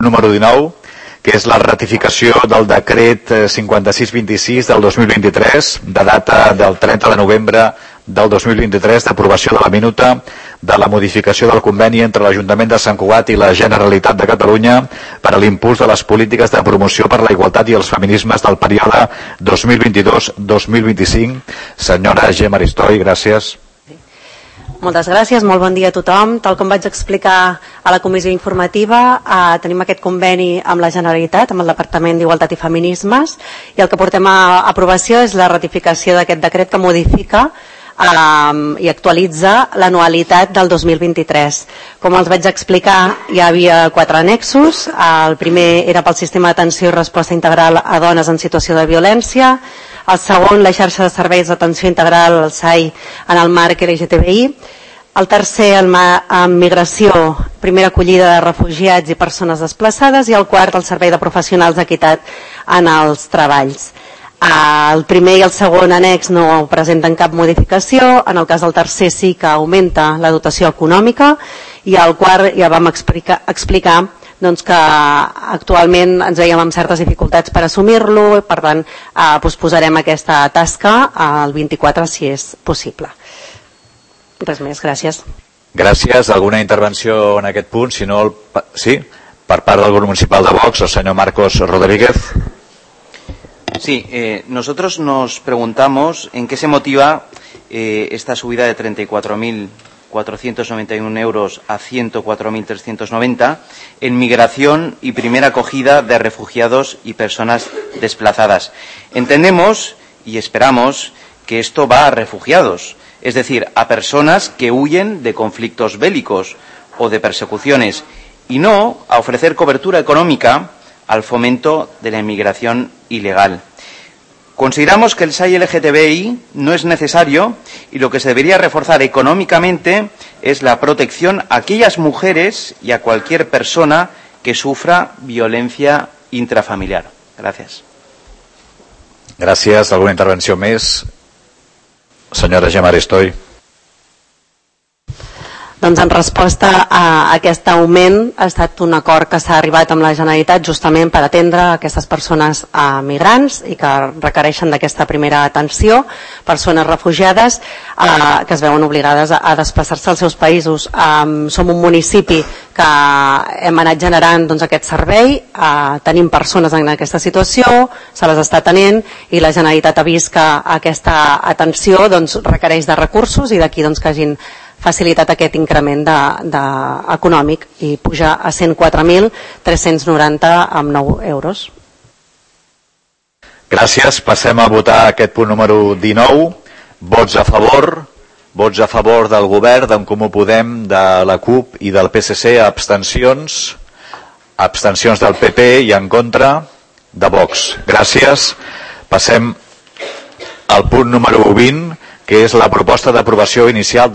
número 19, que és la ratificació del decret 5626 del 2023, de data del 30 de novembre del 2023, d'aprovació de la minuta de la modificació del conveni entre l'Ajuntament de Sant Cugat i la Generalitat de Catalunya per a l'impuls de les polítiques de promoció per la igualtat i els feminismes del període 2022-2025. Senyora Gemma Aristoi, gràcies. Moltes gràcies, molt bon dia a tothom. Tal com vaig explicar a la comissió informativa, tenim aquest conveni amb la Generalitat, amb el Departament d'Igualtat i Feminismes, i el que portem a aprovació és la ratificació d'aquest decret que modifica i actualitza l'anualitat del 2023. Com els vaig explicar, hi havia 4 annexos. El primer era pel sistema d'atenció i resposta integral a dones en situació de violència. El segon, la xarxa de serveis d'atenció integral, el SAI, en el marc LGTBI. El tercer, en migració, primera acollida de refugiats i persones desplaçades. I el quart, el servei de professionals d'equitat en els treballs. El primer i el segon annex no presenten cap modificació. En el cas del tercer sí que augmenta la dotació econòmica, i el quart ja vam explicar que actualment ens veiem amb certes dificultats per assumir-lo, per tant posposarem aquesta tasca al 24 si és possible. Res més, gràcies. Gràcies. Alguna intervenció en aquest punt? Si no, sí? Per part del grup municipal de Vox, el senyor Marcos Rodríguez. Sí, nosotros nos preguntamos en qué se motiva esta subida de 34.491 euros a 104.390 en migración y primera acogida de refugiados y personas desplazadas. Entendemos y esperamos que esto va a refugiados, es decir, a personas que huyen de conflictos bélicos o de persecuciones, y no a ofrecer cobertura económica al fomento de la inmigración ilegal. Consideramos que el SAI LGTBI no es necesario, y lo que se debería reforzar económicamente es la protección a aquellas mujeres y a cualquier persona que sufra violencia intrafamiliar. Gracias. Gràcies. Alguna intervenció més? Senyora Gemma Aristoi. Doncs en resposta a aquest augment ha estat un acord que s'ha arribat amb la Generalitat justament per atendre aquestes persones migrants i que requereixen d'aquesta primera atenció, persones refugiades que es veuen obligades a desplaçar-se als seus països. Som un municipi que hem anat generant aquest servei, tenim persones en aquesta situació, se les està atenent, i la Generalitat ha vist que aquesta atenció requereix de recursos, i d'aquí que hagin facilitat aquest increment econòmic, i puja a 104.390 amb 9 euros. Gràcies. Passem a votar aquest punt número 19. Vots a favor del govern, d'en Comú Podem, de la CUP i del PSC. Abstencions del PP i en contra de Vox. Gràcies. Passem al punt número 20, que és la proposta d'aprovació inicial